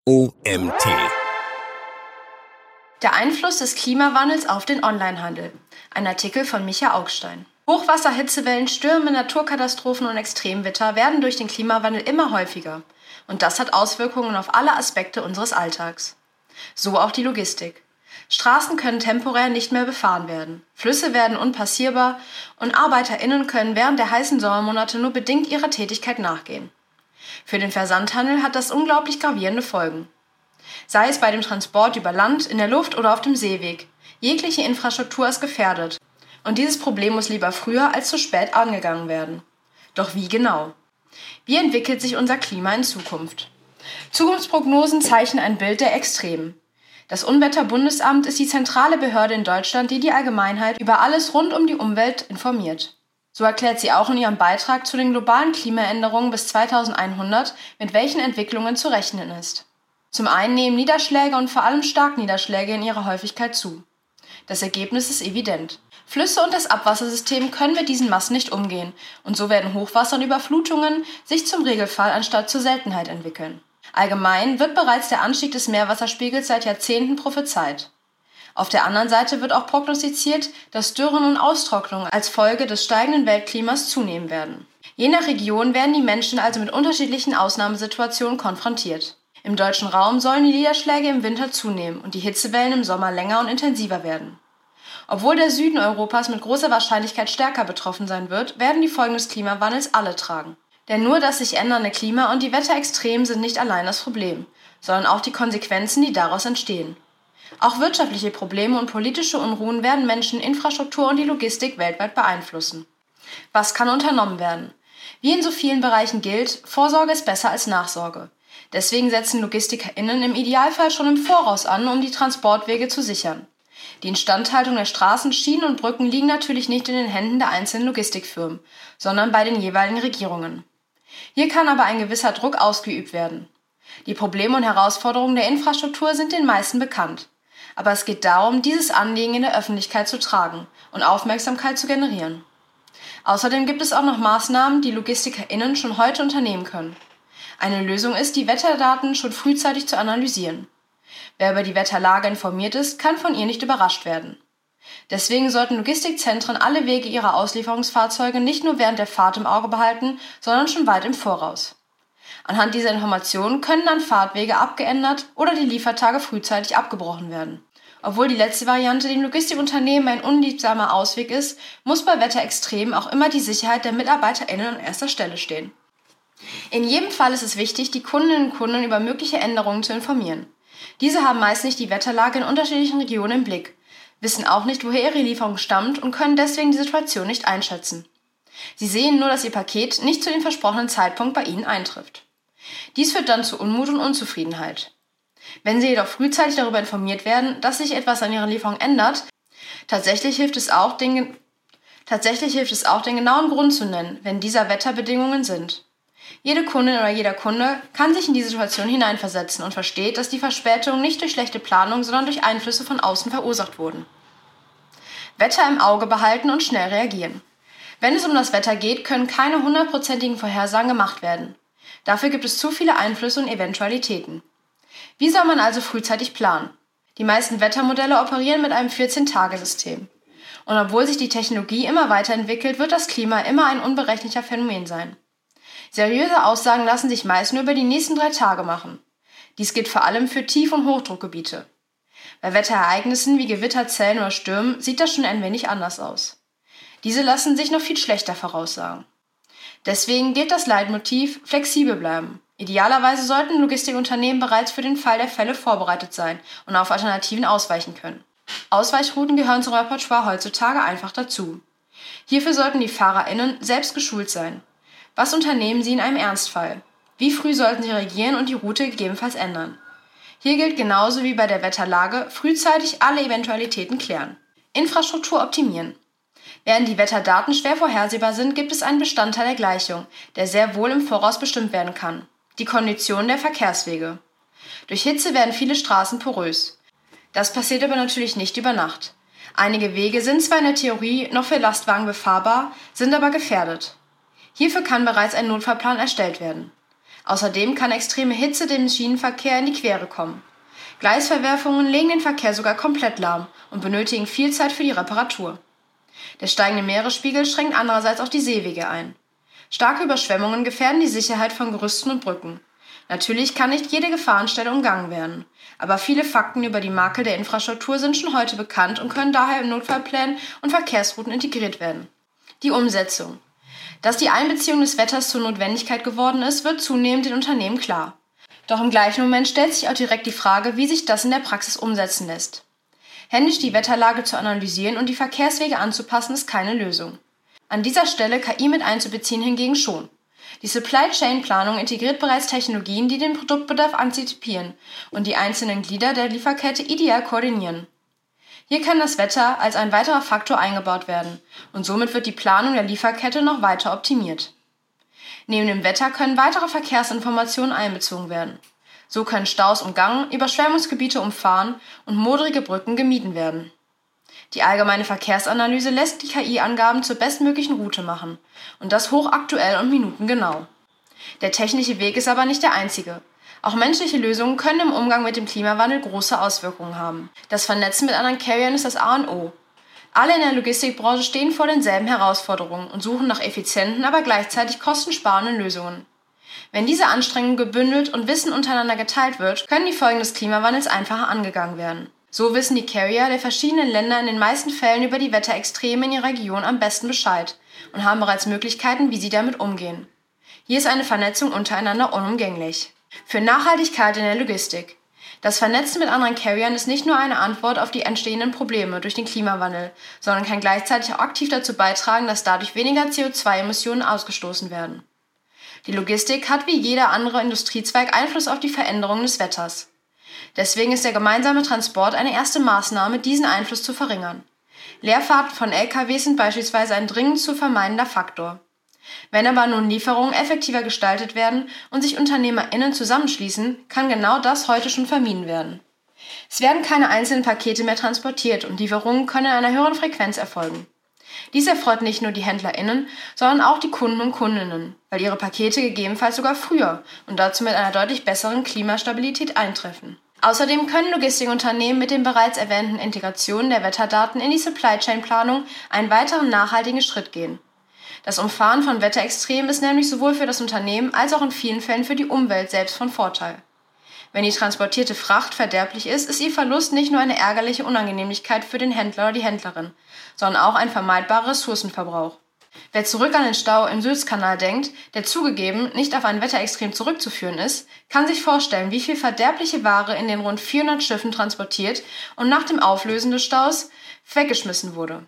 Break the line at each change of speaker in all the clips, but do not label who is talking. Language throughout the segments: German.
OMT.
Der Einfluss des Klimawandels auf den Onlinehandel. Ein Artikel von Micha Augstein. Hochwasser, Hitzewellen, Stürme, Naturkatastrophen und Extremwetter werden durch den Klimawandel immer häufiger. Und das hat Auswirkungen auf alle Aspekte unseres Alltags. So auch die Logistik. Straßen können temporär nicht mehr befahren werden. Flüsse werden unpassierbar und ArbeiterInnen können während der heißen Sommermonate nur bedingt ihrer Tätigkeit nachgehen. Für den Versandhandel hat das unglaublich gravierende Folgen. Sei es bei dem Transport über Land, in der Luft oder auf dem Seeweg. Jegliche Infrastruktur ist gefährdet. Und dieses Problem muss lieber früher als zu spät angegangen werden. Doch wie genau? Wie entwickelt sich unser Klima in Zukunft? Zukunftsprognosen zeichnen ein Bild der Extremen. Das Unwetterbundesamt ist die zentrale Behörde in Deutschland, die die Allgemeinheit über alles rund um die Umwelt informiert. So erklärt sie auch in ihrem Beitrag zu den globalen Klimaänderungen bis 2100, mit welchen Entwicklungen zu rechnen ist. Zum einen nehmen Niederschläge und vor allem Starkniederschläge in ihrer Häufigkeit zu. Das Ergebnis ist evident. Flüsse und das Abwassersystem können mit diesen Massen nicht umgehen und so werden Hochwasser und Überflutungen sich zum Regelfall anstatt zur Seltenheit entwickeln. Allgemein wird bereits der Anstieg des Meerwasserspiegels seit Jahrzehnten prophezeit. Auf der anderen Seite wird auch prognostiziert, dass Dürren und Austrocknungen als Folge des steigenden Weltklimas zunehmen werden. Je nach Region werden die Menschen also mit unterschiedlichen Ausnahmesituationen konfrontiert. Im deutschen Raum sollen die Niederschläge im Winter zunehmen und die Hitzewellen im Sommer länger und intensiver werden. Obwohl der Süden Europas mit großer Wahrscheinlichkeit stärker betroffen sein wird, werden die Folgen des Klimawandels alle tragen. Denn nur das sich ändernde Klima und die Wetterextremen sind nicht allein das Problem, sondern auch die Konsequenzen, die daraus entstehen. Auch wirtschaftliche Probleme und politische Unruhen werden Menschen, Infrastruktur und die Logistik weltweit beeinflussen. Was kann unternommen werden? Wie in so vielen Bereichen gilt, Vorsorge ist besser als Nachsorge. Deswegen setzen LogistikerInnen im Idealfall schon im Voraus an, um die Transportwege zu sichern. Die Instandhaltung der Straßen, Schienen und Brücken liegen natürlich nicht in den Händen der einzelnen Logistikfirmen, sondern bei den jeweiligen Regierungen. Hier kann aber ein gewisser Druck ausgeübt werden. Die Probleme und Herausforderungen der Infrastruktur sind den meisten bekannt. Aber es geht darum, dieses Anliegen in der Öffentlichkeit zu tragen und Aufmerksamkeit zu generieren. Außerdem gibt es auch noch Maßnahmen, die LogistikerInnen schon heute unternehmen können. Eine Lösung ist, die Wetterdaten schon frühzeitig zu analysieren. Wer über die Wetterlage informiert ist, kann von ihr nicht überrascht werden. Deswegen sollten Logistikzentren alle Wege ihrer Auslieferungsfahrzeuge nicht nur während der Fahrt im Auge behalten, sondern schon weit im Voraus. Anhand dieser Informationen können dann Fahrtwege abgeändert oder die Liefertage frühzeitig abgebrochen werden. Obwohl die letzte Variante dem Logistikunternehmen ein unliebsamer Ausweg ist, muss bei Wetterextremen auch immer die Sicherheit der MitarbeiterInnen an erster Stelle stehen. In jedem Fall ist es wichtig, die Kundinnen und Kunden über mögliche Änderungen zu informieren. Diese haben meist nicht die Wetterlage in unterschiedlichen Regionen im Blick, wissen auch nicht, woher ihre Lieferung stammt und können deswegen die Situation nicht einschätzen. Sie sehen nur, dass ihr Paket nicht zu dem versprochenen Zeitpunkt bei ihnen eintrifft. Dies führt dann zu Unmut und Unzufriedenheit. Wenn sie jedoch frühzeitig darüber informiert werden, dass sich etwas an ihrer Lieferung ändert, tatsächlich hilft es auch, den genauen Grund zu nennen, wenn dieser Wetterbedingungen sind. Jede Kundin oder jeder Kunde kann sich in die Situation hineinversetzen und versteht, dass die Verspätungen nicht durch schlechte Planung, sondern durch Einflüsse von außen verursacht wurden. Wetter im Auge behalten und schnell reagieren. Wenn es um das Wetter geht, können keine 100%igen Vorhersagen gemacht werden. Dafür gibt es zu viele Einflüsse und Eventualitäten. Wie soll man also frühzeitig planen? Die meisten Wettermodelle operieren mit einem 14-Tage-System. Und obwohl sich die Technologie immer weiterentwickelt, wird das Klima immer ein unberechenlicher Phänomen sein. Seriöse Aussagen lassen sich meist nur über die nächsten 3 Tage machen. Dies gilt vor allem für Tief- und Hochdruckgebiete. Bei Wetterereignissen wie Gewitterzellen oder Stürmen sieht das schon ein wenig anders aus. Diese lassen sich noch viel schlechter voraussagen. Deswegen gilt das Leitmotiv flexibel bleiben. Idealerweise sollten Logistikunternehmen bereits für den Fall der Fälle vorbereitet sein und auf Alternativen ausweichen können. Ausweichrouten gehören zum Repertoire heutzutage einfach dazu. Hierfür sollten die FahrerInnen selbst geschult sein. Was unternehmen sie in einem Ernstfall? Wie früh sollten sie reagieren und die Route gegebenenfalls ändern? Hier gilt genauso wie bei der Wetterlage, frühzeitig alle Eventualitäten klären. Infrastruktur optimieren. Während die Wetterdaten schwer vorhersehbar sind, gibt es einen Bestandteil der Gleichung, der sehr wohl im Voraus bestimmt werden kann: die Kondition der Verkehrswege. Durch Hitze werden viele Straßen porös. Das passiert aber natürlich nicht über Nacht. Einige Wege sind zwar in der Theorie noch für Lastwagen befahrbar, sind aber gefährdet. Hierfür kann bereits ein Notfallplan erstellt werden. Außerdem kann extreme Hitze dem Schienenverkehr in die Quere kommen. Gleisverwerfungen legen den Verkehr sogar komplett lahm und benötigen viel Zeit für die Reparatur. Der steigende Meeresspiegel schränkt andererseits auch die Seewege ein. Starke Überschwemmungen gefährden die Sicherheit von Gerüsten und Brücken. Natürlich kann nicht jede Gefahrenstelle umgangen werden, aber viele Fakten über die Makel der Infrastruktur sind schon heute bekannt und können daher in Notfallplänen und Verkehrsrouten integriert werden. Die Umsetzung. Dass die Einbeziehung des Wetters zur Notwendigkeit geworden ist, wird zunehmend den Unternehmen klar. Doch im gleichen Moment stellt sich auch direkt die Frage, wie sich das in der Praxis umsetzen lässt. Händisch die Wetterlage zu analysieren und die Verkehrswege anzupassen, ist keine Lösung. An dieser Stelle KI mit einzubeziehen hingegen schon. Die Supply Chain Planung integriert bereits Technologien, die den Produktbedarf antizipieren und die einzelnen Glieder der Lieferkette ideal koordinieren. Hier kann das Wetter als ein weiterer Faktor eingebaut werden und somit wird die Planung der Lieferkette noch weiter optimiert. Neben dem Wetter können weitere Verkehrsinformationen einbezogen werden. So können Staus umgangen, Überschwemmungsgebiete umfahren und modrige Brücken gemieden werden. Die allgemeine Verkehrsanalyse lässt die KI-Angaben zur bestmöglichen Route machen und das hochaktuell und minutengenau. Der technische Weg ist aber nicht der einzige. Auch menschliche Lösungen können im Umgang mit dem Klimawandel große Auswirkungen haben. Das Vernetzen mit anderen Carriern ist das A und O. Alle in der Logistikbranche stehen vor denselben Herausforderungen und suchen nach effizienten, aber gleichzeitig kostensparenden Lösungen. Wenn diese Anstrengungen gebündelt und Wissen untereinander geteilt wird, können die Folgen des Klimawandels einfacher angegangen werden. So wissen die Carrier der verschiedenen Länder in den meisten Fällen über die Wetterextreme in ihrer Region am besten Bescheid und haben bereits Möglichkeiten, wie sie damit umgehen. Hier ist eine Vernetzung untereinander unumgänglich. Für Nachhaltigkeit in der Logistik. Das Vernetzen mit anderen Carriern ist nicht nur eine Antwort auf die entstehenden Probleme durch den Klimawandel, sondern kann gleichzeitig auch aktiv dazu beitragen, dass dadurch weniger CO2-Emissionen ausgestoßen werden. Die Logistik hat wie jeder andere Industriezweig Einfluss auf die Veränderungen des Wetters. Deswegen ist der gemeinsame Transport eine erste Maßnahme, diesen Einfluss zu verringern. Leerfahrten von LKWs sind beispielsweise ein dringend zu vermeidender Faktor. Wenn aber nun Lieferungen effektiver gestaltet werden und sich UnternehmerInnen zusammenschließen, kann genau das heute schon vermieden werden. Es werden keine einzelnen Pakete mehr transportiert und Lieferungen können in einer höheren Frequenz erfolgen. Dies erfreut nicht nur die HändlerInnen, sondern auch die Kunden und Kundinnen, weil ihre Pakete gegebenenfalls sogar früher und dazu mit einer deutlich besseren Klimastabilität eintreffen. Außerdem können Logistikunternehmen mit den bereits erwähnten Integrationen der Wetterdaten in die Supply Chain Planung einen weiteren nachhaltigen Schritt gehen. Das Umfahren von Wetterextremen ist nämlich sowohl für das Unternehmen als auch in vielen Fällen für die Umwelt selbst von Vorteil. Wenn die transportierte Fracht verderblich ist ihr Verlust nicht nur eine ärgerliche Unangenehmlichkeit für den Händler oder die Händlerin, sondern auch ein vermeidbarer Ressourcenverbrauch. Wer zurück an den Stau im Suezkanal denkt, der zugegeben nicht auf ein Wetterextrem zurückzuführen ist, kann sich vorstellen, wie viel verderbliche Ware in den rund 400 Schiffen transportiert und nach dem Auflösen des Staus weggeschmissen wurde.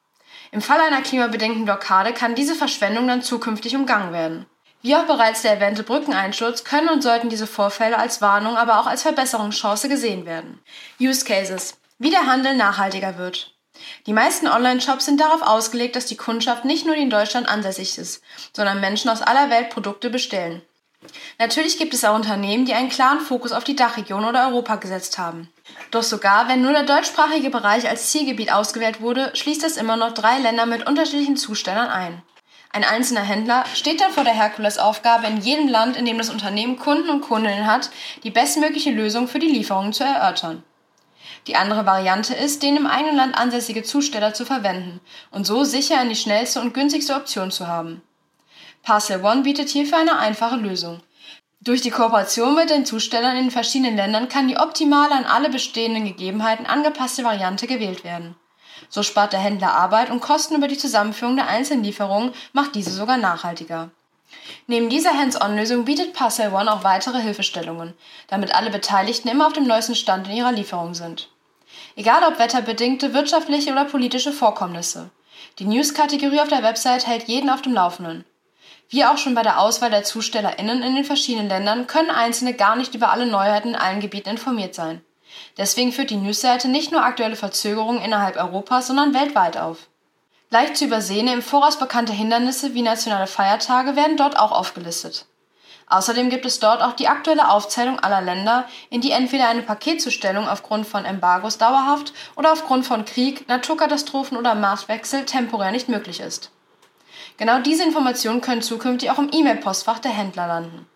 Im Fall einer klimabedingten Blockade kann diese Verschwendung dann zukünftig umgangen werden. Wie auch bereits der erwähnte Brückeneinsturz können und sollten diese Vorfälle als Warnung, aber auch als Verbesserungschance gesehen werden. Use Cases. Wie der Handel nachhaltiger wird. Die meisten Online-Shops sind darauf ausgelegt, dass die Kundschaft nicht nur in Deutschland ansässig ist, sondern Menschen aus aller Welt Produkte bestellen. Natürlich gibt es auch Unternehmen, die einen klaren Fokus auf die Dachregion oder Europa gesetzt haben. Doch sogar wenn nur der deutschsprachige Bereich als Zielgebiet ausgewählt wurde, schließt es immer noch 3 Länder mit unterschiedlichen Zustellern ein. Ein einzelner Händler steht dann vor der Herkulesaufgabe, in jedem Land, in dem das Unternehmen Kunden und Kundinnen hat, die bestmögliche Lösung für die Lieferungen zu erörtern. Die andere Variante ist, den im eigenen Land ansässige Zusteller zu verwenden und so sicher die schnellste und günstigste Option zu haben. Parcel One bietet hierfür eine einfache Lösung. Durch die Kooperation mit den Zustellern in den verschiedenen Ländern kann die optimale an alle bestehenden Gegebenheiten angepasste Variante gewählt werden. So spart der Händler Arbeit und Kosten über die Zusammenführung der einzelnen Lieferungen, macht diese sogar nachhaltiger. Neben dieser Hands-on-Lösung bietet Parcel One auch weitere Hilfestellungen, damit alle Beteiligten immer auf dem neuesten Stand in ihrer Lieferung sind. Egal ob wetterbedingte, wirtschaftliche oder politische Vorkommnisse. Die News-Kategorie auf der Website hält jeden auf dem Laufenden. Wie auch schon bei der Auswahl der ZustellerInnen in den verschiedenen Ländern können Einzelne gar nicht über alle Neuheiten in allen Gebieten informiert sein. Deswegen führt die Newsseite nicht nur aktuelle Verzögerungen innerhalb Europas, sondern weltweit auf. Leicht zu übersehene, im Voraus bekannte Hindernisse wie nationale Feiertage werden dort auch aufgelistet. Außerdem gibt es dort auch die aktuelle Aufzählung aller Länder, in die entweder eine Paketzustellung aufgrund von Embargos dauerhaft oder aufgrund von Krieg, Naturkatastrophen oder Marktwechsel temporär nicht möglich ist. Genau diese Informationen können zukünftig auch im E-Mail-Postfach der Händler landen.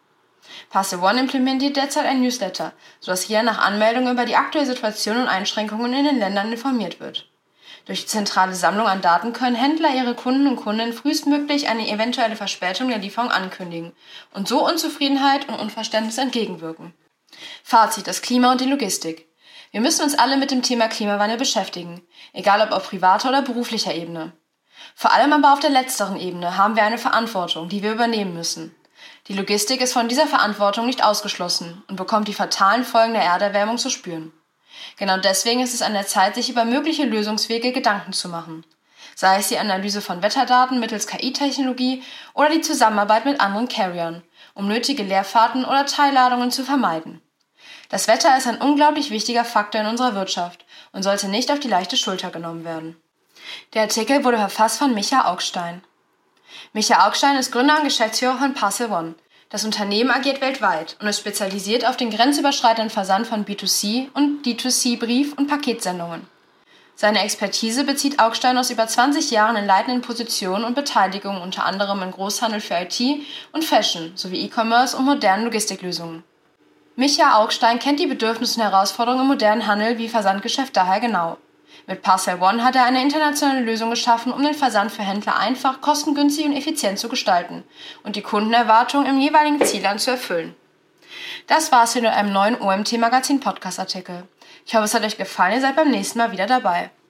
Parcel One implementiert derzeit ein Newsletter, sodass jeder nach Anmeldung über die aktuelle Situation und Einschränkungen in den Ländern informiert wird. Durch die zentrale Sammlung an Daten können Händler ihre Kunden und Kundinnen frühestmöglich eine eventuelle Verspätung der Lieferung ankündigen und so Unzufriedenheit und Unverständnis entgegenwirken. Fazit: das Klima und die Logistik. Wir müssen uns alle mit dem Thema Klimawandel beschäftigen, egal ob auf privater oder beruflicher Ebene. Vor allem aber auf der letzteren Ebene haben wir eine Verantwortung, die wir übernehmen müssen. Die Logistik ist von dieser Verantwortung nicht ausgeschlossen und bekommt die fatalen Folgen der Erderwärmung zu spüren. Genau deswegen ist es an der Zeit, sich über mögliche Lösungswege Gedanken zu machen. Sei es die Analyse von Wetterdaten mittels KI-Technologie oder die Zusammenarbeit mit anderen Carriern, um nötige Leerfahrten oder Teilladungen zu vermeiden. Das Wetter ist ein unglaublich wichtiger Faktor in unserer Wirtschaft und sollte nicht auf die leichte Schulter genommen werden. Der Artikel wurde verfasst von Micha Augstein. Micha Augstein ist Gründer und Geschäftsführer von Parcel One. Das Unternehmen agiert weltweit und ist spezialisiert auf den grenzüberschreitenden Versand von B2C und D2C Brief- und Paketsendungen. Seine Expertise bezieht Augstein aus über 20 Jahren in leitenden Positionen und Beteiligungen unter anderem im Großhandel für IT und Fashion sowie E-Commerce und modernen Logistiklösungen. Micha Augstein kennt die Bedürfnisse und Herausforderungen im modernen Handel wie Versandgeschäft daher genau. Mit Parcel One hat er eine internationale Lösung geschaffen, um den Versand für Händler einfach, kostengünstig und effizient zu gestalten und die Kundenerwartungen im jeweiligen Zielland zu erfüllen. Das war's hier mit einem neuen OMT Magazin Podcast Artikel. Ich hoffe, es hat euch gefallen, ihr seid beim nächsten Mal wieder dabei.